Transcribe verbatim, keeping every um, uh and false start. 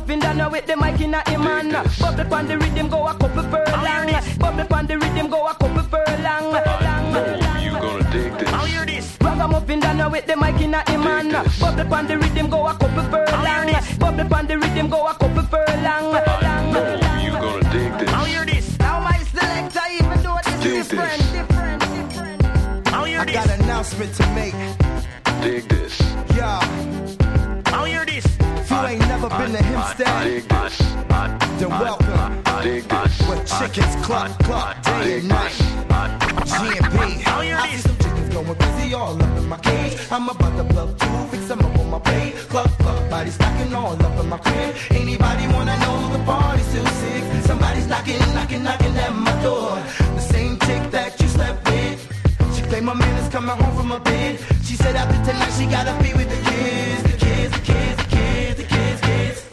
Ragamuffin down with the mic in a him man. Bubble on the rhythm go a couple furlong. Bubble on the rhythm go a couple furlong. You gonna dig this? I'll hear this. Ragamuffin down with the mic in a him man. Bubble on the rhythm go a couple furlong. Bubble on the rhythm go a couple furlong. You gonna dig this? I'll hear this. Now my selector, even though this is different, different, different. I'll hear I this. got an announcement to make. Dig this. Yo, I'll hear this. if you ain't never been to Hempstead, Dig this. then welcome. Dig this. Where chickens cluck cluck day and night. G and B. I'll hear I see this. some chickens going crazy all up in my cage. I'm about to plug two, fix them up on my plate. Cluck cluck, body stacking all up in my crib. Anybody wanna know the party's still sick? Somebody's knocking, knocking, knocking at my door. The same chick that you slept with. She claimed my man is coming home from a bed. She said after tonight she gotta be with the kids, the kids, the kids, the kids, the kids, kids.